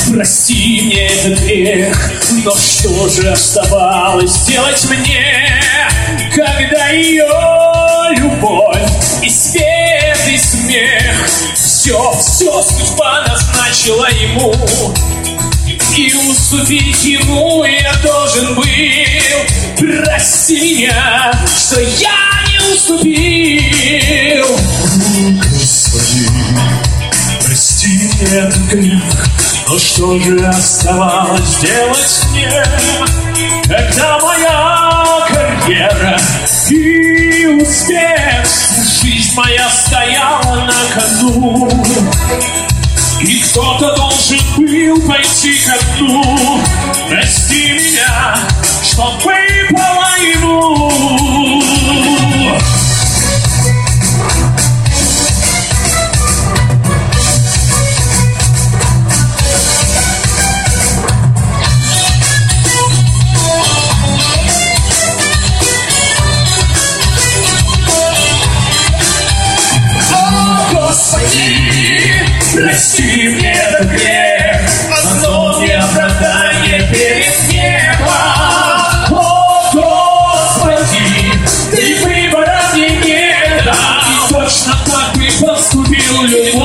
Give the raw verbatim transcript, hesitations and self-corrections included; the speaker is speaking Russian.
Прости мне этот грех, но что же оставалось делать мне, когда ее любовь и свет, и смех, все, все судьба назначила ему, и уступить ему я должен был. Прости меня, что я не уступил. Господи, прости мне этот грех, но что же оставалось делать мне, когда моя карьера и успех, жизнь моя стояла на кону, и кто-то должен был пойти ко дну. Прости меня, что выпало ему. Прости мне этот грех, основ не оправдание перед небом. О, Господи, ты выбора мне не дал, и точно так бы поступил любой.